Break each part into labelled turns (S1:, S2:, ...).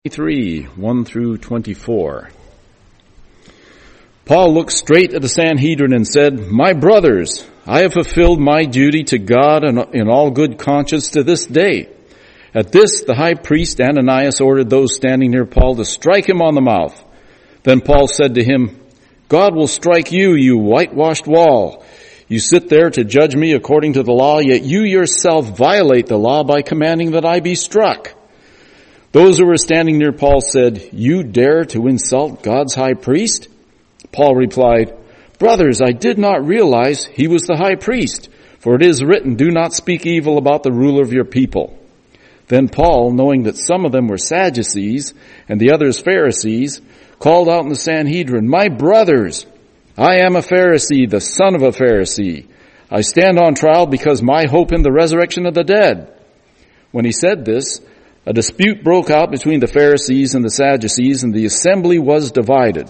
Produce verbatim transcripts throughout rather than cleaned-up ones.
S1: three, one through twenty-four. Paul looked straight at the Sanhedrin and said, "My brothers, I have fulfilled my duty to God in all good conscience to this day." At this, the high priest Ananias ordered those standing near Paul to strike him on the mouth. Then Paul said to him, "God will strike you, you whitewashed wall. You sit there to judge me according to the law, yet you yourself violate the law by commanding that I be struck." Those who were standing near Paul said, "You dare to insult God's high priest?" Paul replied, "Brothers, I did not realize he was the high priest, for it is written, 'Do not speak evil about the ruler of your people.'" Then Paul, knowing that some of them were Sadducees and the others Pharisees, called out in the Sanhedrin, "My brothers, I am a Pharisee, the son of a Pharisee. I stand on trial because my hope in the resurrection of the dead." When he said this, a dispute broke out between the Pharisees and the Sadducees, and the assembly was divided.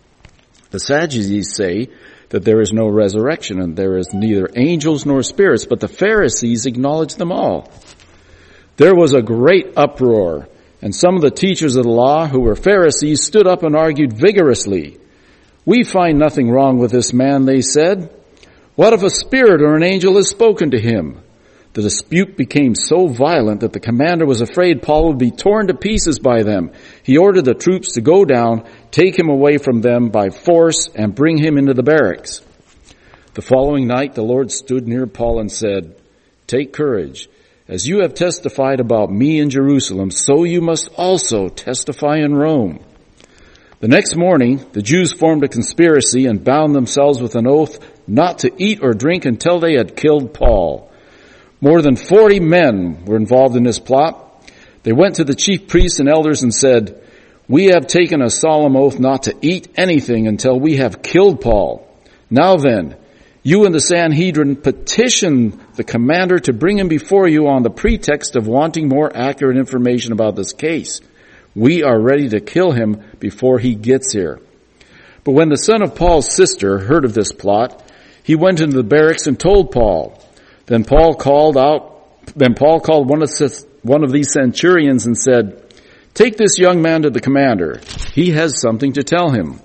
S1: The Sadducees say that there is no resurrection and there is neither angels nor spirits, but the Pharisees acknowledge them all. There was a great uproar, and some of the teachers of the law who were Pharisees stood up and argued vigorously. "We find nothing wrong with this man," they said. "What if a spirit or an angel has spoken to him?" The dispute became so violent that the commander was afraid Paul would be torn to pieces by them. He ordered the troops to go down, take him away from them by force, and bring him into the barracks. The following night the Lord stood near Paul and said, "Take courage. As you have testified about me in Jerusalem, so you must also testify in Rome." The next morning, the Jews formed a conspiracy and bound themselves with an oath not to eat or drink until they had killed Paul. More than forty men were involved in this plot. They went to the chief priests and elders and said, "We have taken a solemn oath not to eat anything until we have killed Paul. Now then, you and the Sanhedrin petition the commander to bring him before you on the pretext of wanting more accurate information about this case. We are ready to kill him before he gets here." But when the son of Paul's sister heard of this plot, he went into the barracks and told Paul. Then Paul called out, then Paul called one of, one of these centurions and said, "Take this young man to the commander. He has something to tell him."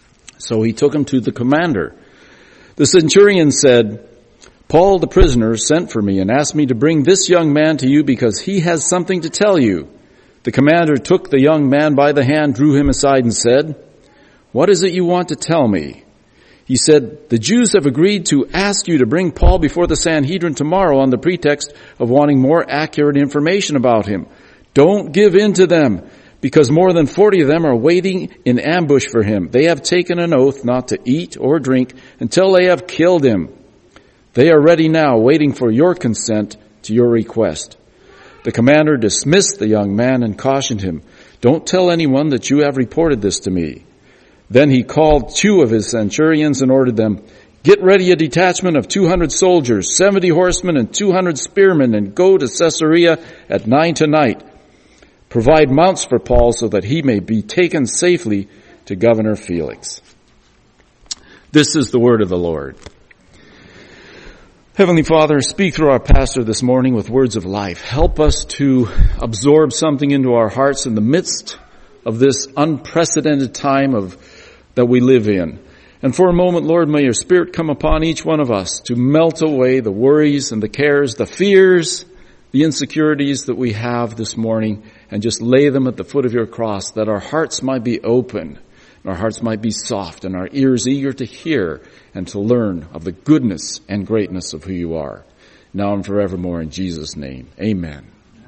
S1: So he took him to the commander. The centurion said, "Paul the prisoner sent for me and asked me to bring this young man to you because he has something to tell you." The commander took the young man by the hand, drew him aside and said, "What is it you want to tell me?" He said, "The Jews have agreed to ask you to bring Paul before the Sanhedrin tomorrow on the pretext of wanting more accurate information about him. Don't give in to them, because more than forty of them are waiting in ambush for him. They have taken an oath not to eat or drink until they have killed him. They are ready now, waiting for your consent to your request." The commander dismissed the young man and cautioned him, "Don't tell anyone that you have reported this to me." Then he called two of his centurions and ordered them, "Get ready a detachment of two hundred soldiers, seventy horsemen, and two hundred spearmen, and go to Caesarea at nine tonight. Provide mounts for Paul so that he may be taken safely to Governor Felix." This is the word of the Lord. Heavenly Father, speak through our pastor this morning with words of life. Help us to absorb something into our hearts in the midst of this unprecedented time of that we live in. And for a moment, Lord, may your Spirit come upon each one of us to melt away the worries and the cares, the fears, the insecurities that we have this morning, and just lay them at the foot of your cross, that our hearts might be open, and our hearts might be soft, and our ears eager to hear and to learn of the goodness and greatness of who you are. Now and forevermore, in Jesus' name, amen.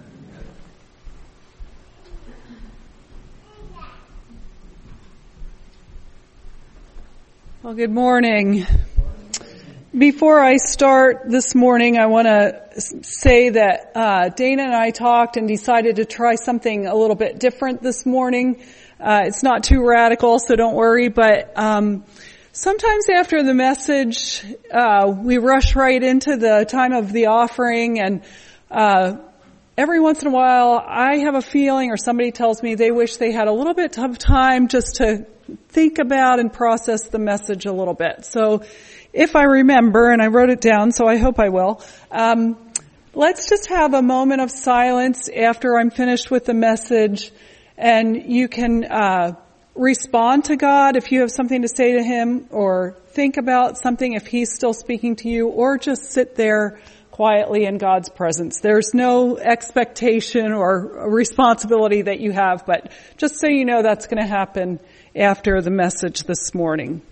S2: Well, good morning. Before I start this morning, I want to say that uh, Dana and I talked and decided to try something a little bit different this morning. Uh, it's not too radical, so don't worry, but um, sometimes after the message, uh, we rush right into the time of the offering, and uh, every once in a while, I have a feeling, or somebody tells me they wish they had a little bit of time just to think about and process the message a little bit. So if I remember, and I wrote it down, so I hope I will, um, let's just have a moment of silence after I'm finished with the message And you can uh respond to God if you have something to say to Him, or think about something if He's still speaking to you, or just sit there quietly in God's presence. There's no expectation or responsibility that you have, but just so you know, that's going to happen after the message this morning.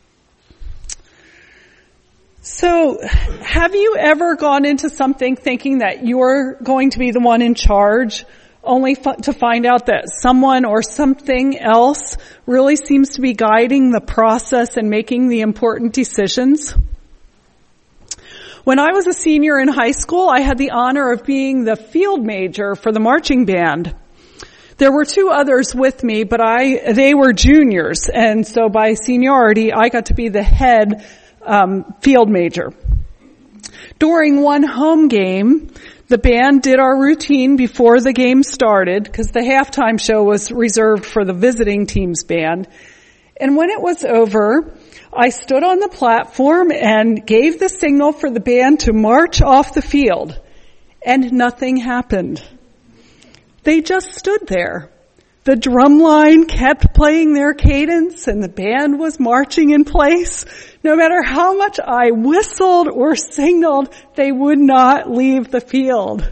S2: So, have you ever gone into something thinking that you're going to be the one in charge, only f- to find out that someone or something else really seems to be guiding the process and making the important decisions? When I was a senior in high school, I had the honor of being the field major for the marching band. There were two others with me, but I they were juniors, and so by seniority, I got to be the head um, field major. During one home game, the band did our routine before the game started, because the halftime show was reserved for the visiting team's band. And when it was over, I stood on the platform and gave the signal for the band to march off the field. And nothing happened. They just stood there. The drum line kept playing their cadence and the band was marching in place. No matter how much I whistled or signaled, they would not leave the field.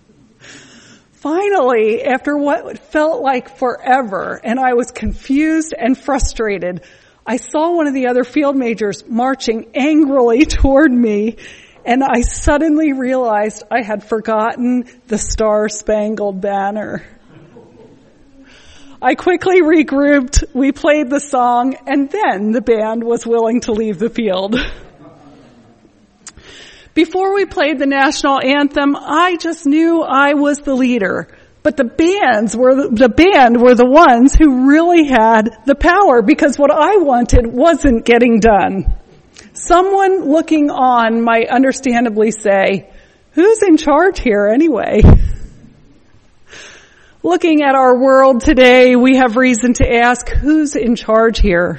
S2: Finally, after what felt like forever, and I was confused and frustrated, I saw one of the other field majors marching angrily toward me, and I suddenly realized I had forgotten the Star-Spangled Banner. I quickly regrouped, we played the song, and then the band was willing to leave the field. Before we played the national anthem, I just knew I was the leader. But the bands were the, the band were the ones who really had the power, because what I wanted wasn't getting done. Someone looking on might understandably say, "Who's in charge here anyway?" Looking at our world today, we have reason to ask, who's in charge here?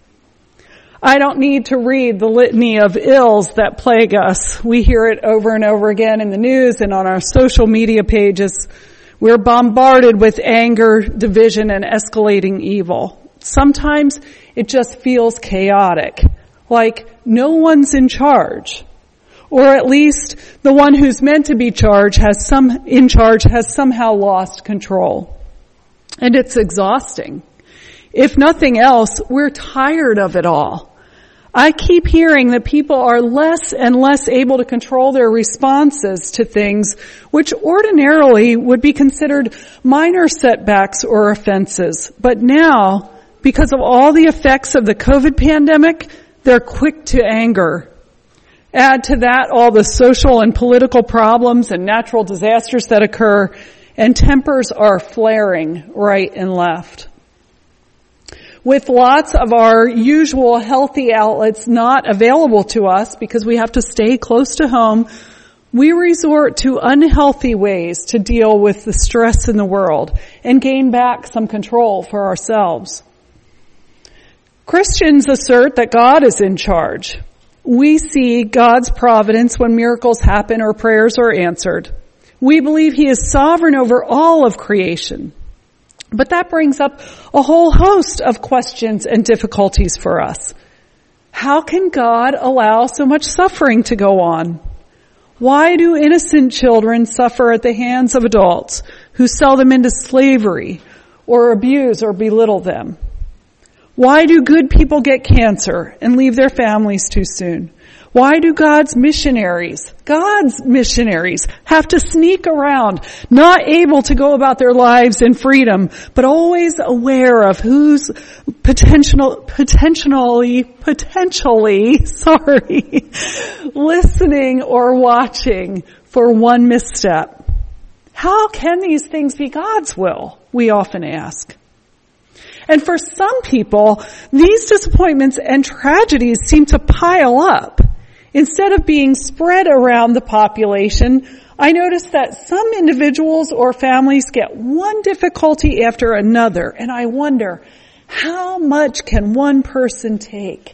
S2: I don't need to read the litany of ills that plague us. We hear it over and over again in the news and on our social media pages. We're bombarded with anger, division, and escalating evil. Sometimes it just feels chaotic, like no one's in charge. Or at least the one who's meant to be charged has some, in charge has somehow lost control. And it's exhausting. If nothing else, we're tired of it all. I keep hearing that people are less and less able to control their responses to things which ordinarily would be considered minor setbacks or offenses. But now, because of all the effects of the COVID pandemic, they're quick to anger. Add to that all the social and political problems and natural disasters that occur, and tempers are flaring right and left. With lots of our usual healthy outlets not available to us because we have to stay close to home, we resort to unhealthy ways to deal with the stress in the world and gain back some control for ourselves. Christians assert that God is in charge. We see God's providence when miracles happen or prayers are answered. We believe He is sovereign over all of creation. But that brings up a whole host of questions and difficulties for us. How can God allow so much suffering to go on? Why do innocent children suffer at the hands of adults who sell them into slavery or abuse or belittle them? Why do good people get cancer and leave their families too soon? Why do God's missionaries, God's missionaries, have to sneak around, not able to go about their lives in freedom, but always aware of who's potential, potentially, potentially, sorry, listening or watching for one misstep? How can these things be God's will? We often ask. And for some people, these disappointments and tragedies seem to pile up. Instead of being spread around the population, I notice that some individuals or families get one difficulty after another, and I wonder, how much can one person take?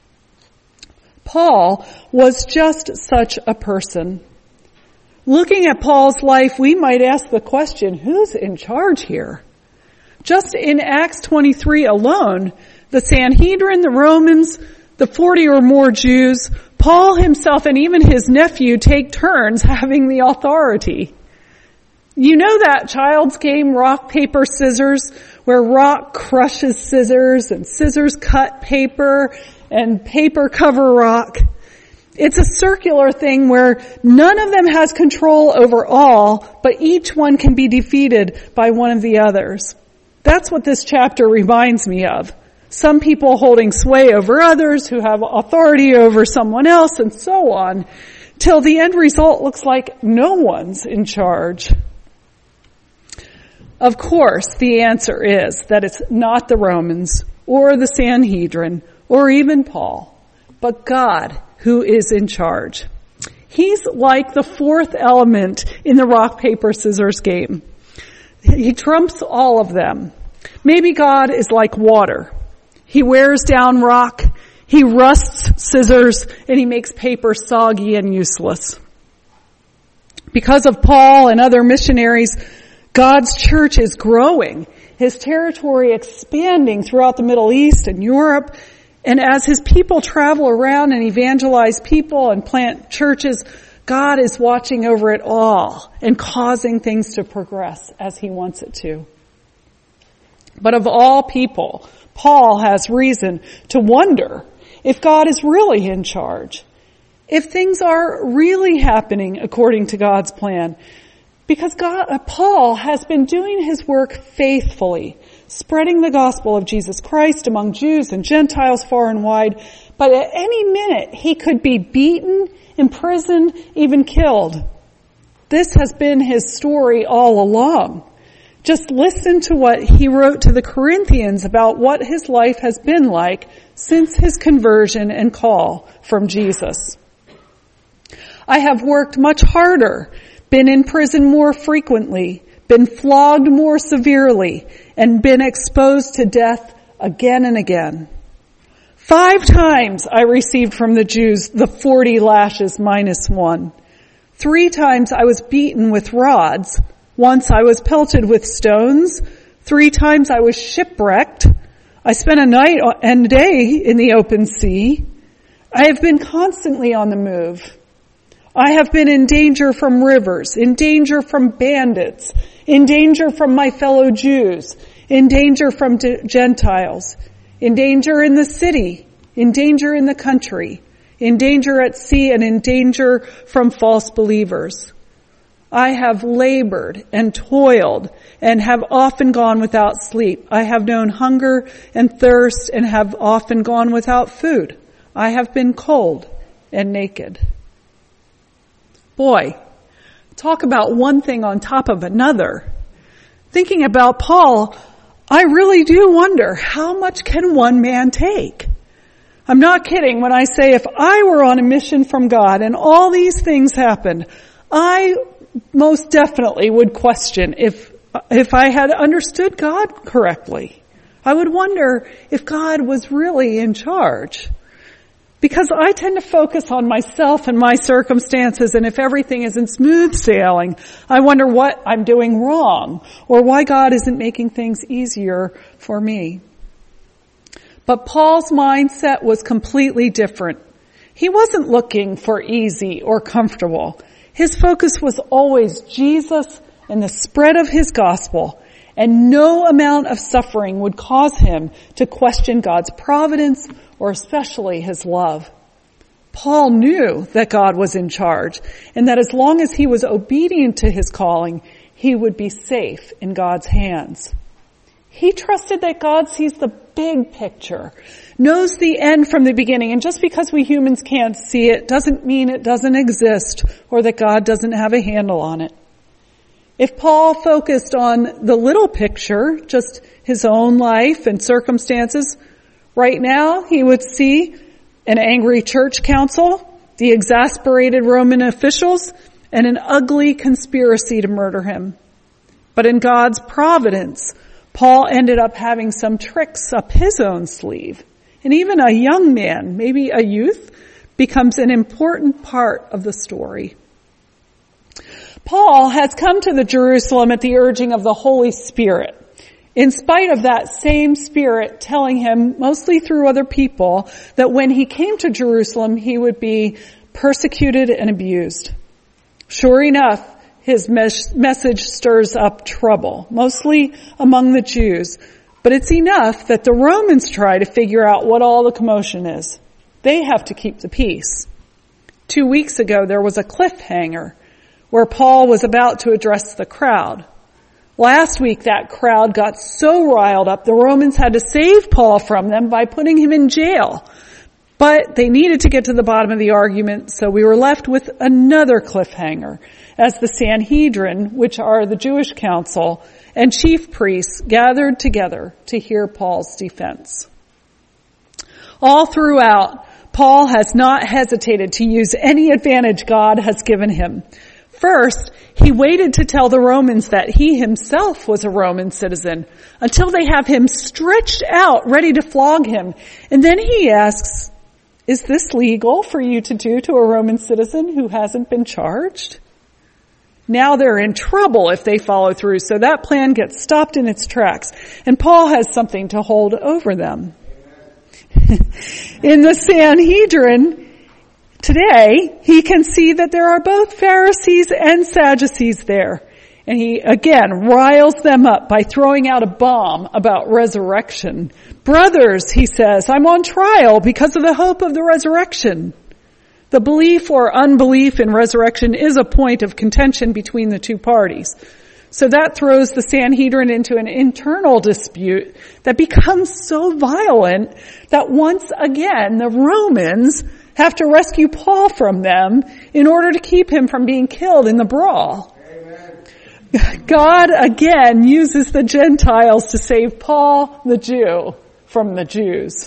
S2: Paul was just such a person. Looking at Paul's life, we might ask the question, who's in charge here? Just in Acts twenty-three alone, the Sanhedrin, the Romans, the forty or more Jews, Paul himself and even his nephew take turns having the authority. You know that child's game, rock, paper, scissors, where rock crushes scissors and scissors cut paper and paper cover rock. It's a circular thing where none of them has control over all, but each one can be defeated by one of the others. That's what this chapter reminds me of. Some people holding sway over others who have authority over someone else and so on, till the end result looks like no one's in charge. Of course, the answer is that it's not the Romans or the Sanhedrin or even Paul, but God who is in charge. He's like the fourth element in the rock, paper, scissors game. He trumps all of them. Maybe God is like water. He wears down rock, he rusts scissors, and he makes paper soggy and useless. Because of Paul and other missionaries, God's church is growing, his territory expanding throughout the Middle East and Europe. And as his people travel around and evangelize people and plant churches, God is watching over it all and causing things to progress as he wants it to. But of all people, Paul has reason to wonder if God is really in charge, if things are really happening according to God's plan. Because God, uh, Paul has been doing his work faithfully, spreading the gospel of Jesus Christ among Jews and Gentiles far and wide. But at any minute, he could be beaten, imprisoned, even killed. This has been his story all along. Just listen to what he wrote to the Corinthians about what his life has been like since his conversion and call from Jesus. I have worked much harder, been in prison more frequently, been flogged more severely, and been exposed to death again and again. Five times I received from the Jews the forty lashes minus one. Three times I was beaten with rods. Once I was pelted with stones. Three times I was shipwrecked. I spent a night and a day in the open sea. I have been constantly on the move. I have been in danger from rivers, in danger from bandits, in danger from my fellow Jews, in danger from Gentiles, in danger in the city, in danger in the country, in danger at sea, and in danger from false believers. I have labored and toiled and have often gone without sleep. I have known hunger and thirst and have often gone without food. I have been cold and naked. Boy, talk about one thing on top of another. Thinking about Paul, I really do wonder, how much can one man take? I'm not kidding when I say if I were on a mission from God and all these things happened, I most definitely would question if if I had understood God correctly. I would wonder if God was really in charge. Because I tend to focus on myself and my circumstances, and if everything isn't smooth sailing, I wonder what I'm doing wrong or why God isn't making things easier for me. But Paul's mindset was completely different. He wasn't looking for easy or comfortable. His focus was always Jesus and the spread of his gospel, and no amount of suffering would cause him to question God's providence or especially his love. Paul knew that God was in charge and that as long as he was obedient to his calling, he would be safe in God's hands. He trusted that God sees the big picture, knows the end from the beginning, and just because we humans can't see it doesn't mean it doesn't exist or that God doesn't have a handle on it. If Paul focused on the little picture, just his own life and circumstances, right now he would see an angry church council, the exasperated Roman officials, and an ugly conspiracy to murder him. But in God's providence, Paul ended up having some tricks up his own sleeve. And even a young man, maybe a youth, becomes an important part of the story. Paul has come to the Jerusalem at the urging of the Holy Spirit. in spite of that same Spirit telling him, mostly through other people, that when he came to Jerusalem, he would be persecuted and abused. Sure enough, his mes- message stirs up trouble, mostly among the Jews. But it's enough that the Romans try to figure out what all the commotion is. They have to keep the peace. Two weeks ago, there was a cliffhanger where Paul was about to address the crowd. Last week, that crowd got so riled up, the Romans had to save Paul from them by putting him in jail. But they needed to get to the bottom of the argument, so we were left with another cliffhanger as the Sanhedrin, which are the Jewish council, and chief priests gathered together to hear Paul's defense. All throughout, Paul has not hesitated to use any advantage God has given him. First, he waited to tell the Romans that he himself was a Roman citizen until they have him stretched out, ready to flog him. And then he asks, is this legal for you to do to a Roman citizen who hasn't been charged? Now they're in trouble if they follow through, so that plan gets stopped in its tracks. And Paul has something to hold over them. In the Sanhedrin today, he can see that there are both Pharisees and Sadducees there. And he, again, riles them up by throwing out a bomb about resurrection. Brothers, he says, I'm on trial because of the hope of the resurrection. The belief or unbelief in resurrection is a point of contention between the two parties. So that throws the Sanhedrin into an internal dispute that becomes so violent that once again the Romans have to rescue Paul from them in order to keep him from being killed in the brawl. Amen. God again uses the Gentiles to save Paul, the Jew, from the Jews.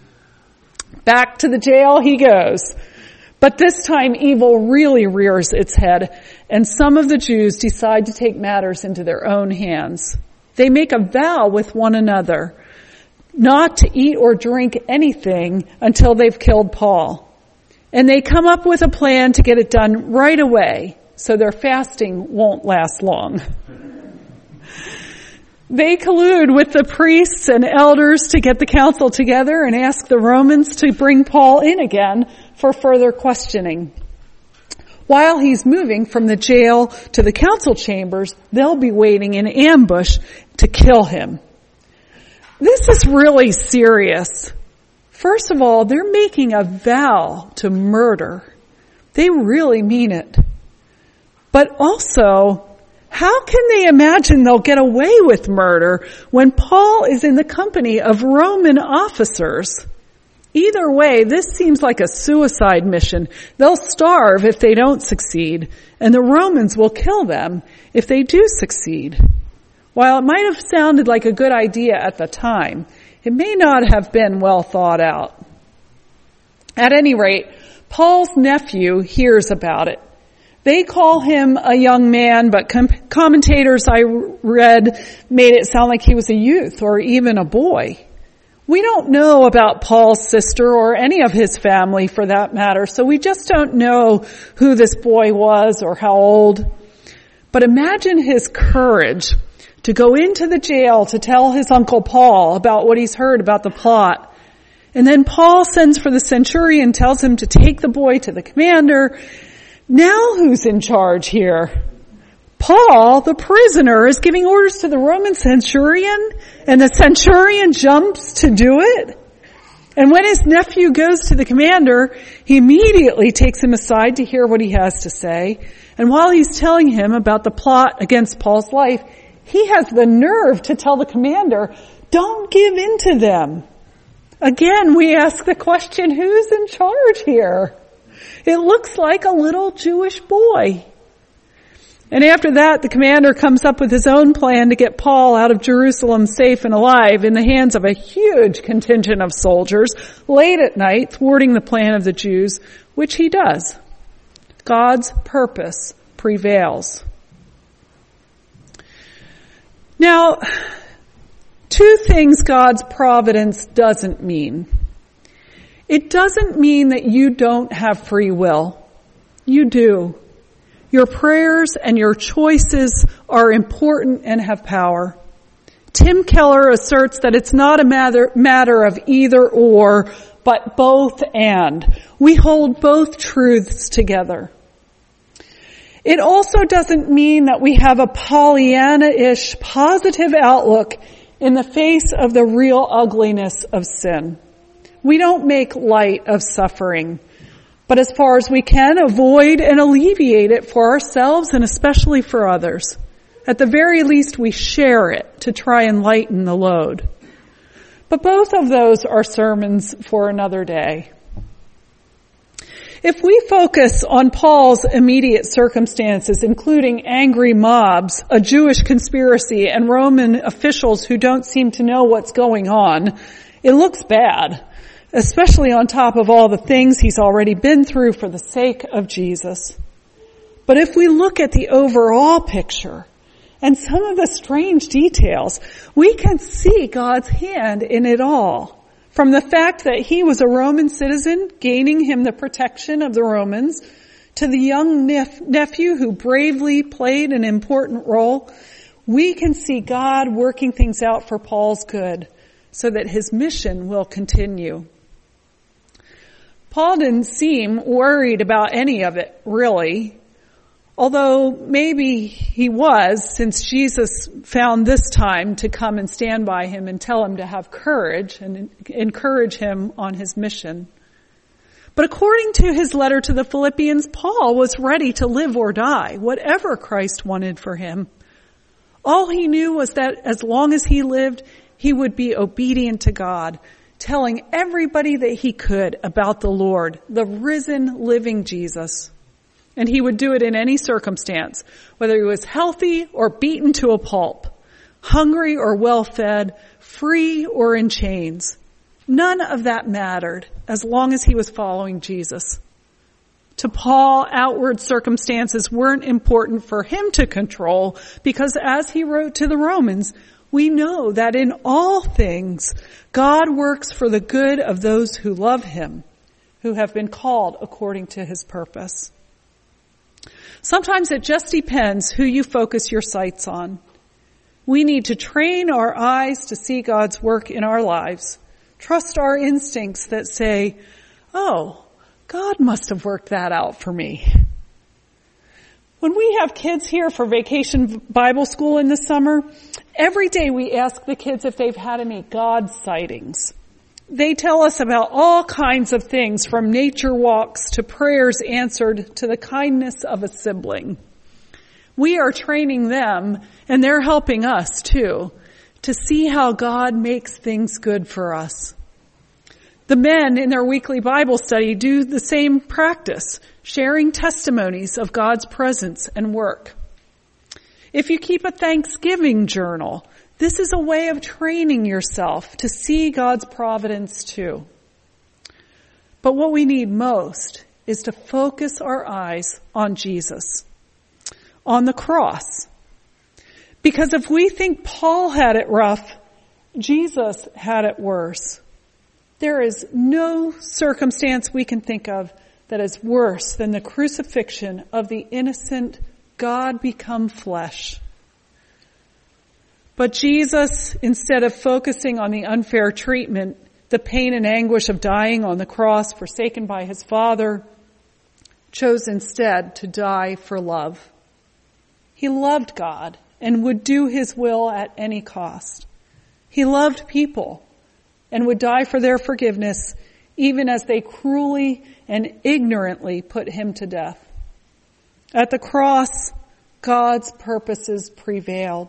S2: Back to the jail he goes. But this time evil really rears its head, and some of the Jews decide to take matters into their own hands. They make a vow with one another not to eat or drink anything until they've killed Paul. And they come up with a plan to get it done right away, so their fasting won't last long. They collude with the priests and elders to get the council together and ask the Romans to bring Paul in again for further questioning. While he's moving from the jail to the council chambers, they'll be waiting in ambush to kill him. This is really serious. First of all, they're making a vow to murder. They really mean it. But also, how can they imagine they'll get away with murder when Paul is in the company of Roman officers? Either way, this seems like a suicide mission. They'll starve if they don't succeed, and the Romans will kill them if they do succeed. While it might have sounded like a good idea at the time, it may not have been well thought out. At any rate, Paul's nephew hears about it. They call him a young man, but com- commentators I read made it sound like he was a youth or even a boy. We don't know about Paul's sister or any of his family for that matter, so we just don't know who this boy was or how old. But imagine his courage to go into the jail to tell his uncle Paul about what he's heard about the plot. And then Paul sends for the centurion, tells him to take the boy to the commander. Now who's in charge here? Paul, the prisoner, is giving orders to the Roman centurion, and the centurion jumps to do it. And when his nephew goes to the commander, he immediately takes him aside to hear what he has to say. And while he's telling him about the plot against Paul's life, he has the nerve to tell the commander, don't give in to them. Again, we ask the question, who's in charge here? It looks like a little Jewish boy. And after that, the commander comes up with his own plan to get Paul out of Jerusalem safe and alive in the hands of a huge contingent of soldiers late at night, thwarting the plan of the Jews, which he does. God's purpose prevails. Now, two things God's providence doesn't mean. It doesn't mean that you don't have free will. You do. Your prayers and your choices are important and have power. Tim Keller asserts that it's not a matter, matter of either or, but both and. We hold both truths together. It also doesn't mean that we have a Pollyanna-ish positive outlook in the face of the real ugliness of sin. We don't make light of suffering, but as far as we can, avoid and alleviate it for ourselves and especially for others. At the very least, we share it to try and lighten the load. But both of those are sermons for another day. If we focus on Paul's immediate circumstances, including angry mobs, a Jewish conspiracy, and Roman officials who don't seem to know what's going on, it looks bad, especially on top of all the things he's already been through for the sake of Jesus. But if we look at the overall picture and some of the strange details, we can see God's hand in it all. From the fact that he was a Roman citizen, gaining him the protection of the Romans, to the young nep- nephew who bravely played an important role, we can see God working things out for Paul's good so that his mission will continue. Paul didn't seem worried about any of it, really. Although maybe he was, since Jesus found this time to come and stand by him and tell him to have courage and encourage him on his mission. But according to his letter to the Philippians, Paul was ready to live or die, whatever Christ wanted for him. All he knew was that as long as he lived, he would be obedient to God, telling everybody that he could about the Lord, the risen, living Jesus. And he would do it in any circumstance, whether he was healthy or beaten to a pulp, hungry or well-fed, free or in chains. None of that mattered as long as he was following Jesus. To Paul, outward circumstances weren't important for him to control because, as he wrote to the Romans, we know that in all things God works for the good of those who love him, who have been called according to his purpose. Sometimes it just depends who you focus your sights on. We need to train our eyes to see God's work in our lives. Trust our instincts that say, oh, God must have worked that out for me. When we have kids here for Vacation Bible School in the summer, every day we ask the kids if they've had any God sightings. They tell us about all kinds of things, from nature walks to prayers answered to the kindness of a sibling. We are training them, and they're helping us too, to see how God makes things good for us. The men in their weekly Bible study do the same practice, sharing testimonies of God's presence and work. If you keep a Thanksgiving journal, this is a way of training yourself to see God's providence too. But what we need most is to focus our eyes on Jesus, on the cross. Because if we think Paul had it rough, Jesus had it worse. There is no circumstance we can think of that is worse than the crucifixion of the innocent God become flesh. But Jesus, instead of focusing on the unfair treatment, the pain and anguish of dying on the cross, forsaken by his Father, chose instead to die for love. He loved God and would do his will at any cost. He loved people and would die for their forgiveness, even as they cruelly and ignorantly put him to death. At the cross, God's purposes prevailed.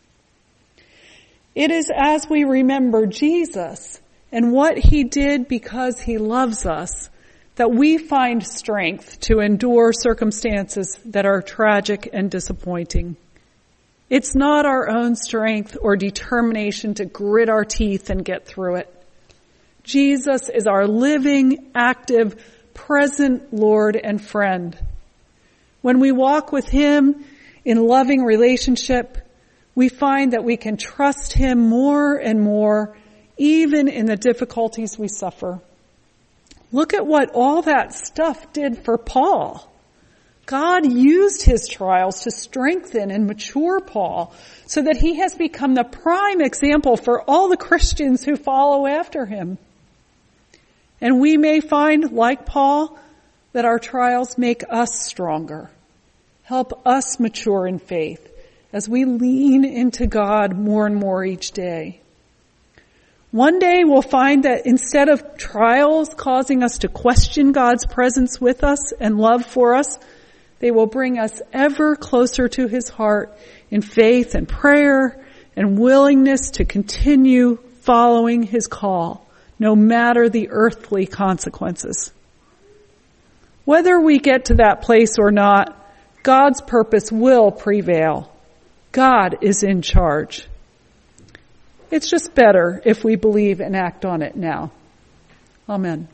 S2: It is as we remember Jesus and what he did because he loves us that we find strength to endure circumstances that are tragic and disappointing. It's not our own strength or determination to grit our teeth and get through it. Jesus is our living, active, present Lord and friend. When we walk with him in loving relationship, we find that we can trust him more and more, even in the difficulties we suffer. Look at what all that stuff did for Paul. God used his trials to strengthen and mature Paul so that he has become the prime example for all the Christians who follow after him. And we may find, like Paul, that our trials make us stronger, help us mature in faith as we lean into God more and more each day. One day we'll find that instead of trials causing us to question God's presence with us and love for us, they will bring us ever closer to his heart in faith and prayer and willingness to continue following his call, no matter the earthly consequences. Whether we get to that place or not, God's purpose will prevail. God is in charge. It's just better if we believe and act on it now. Amen.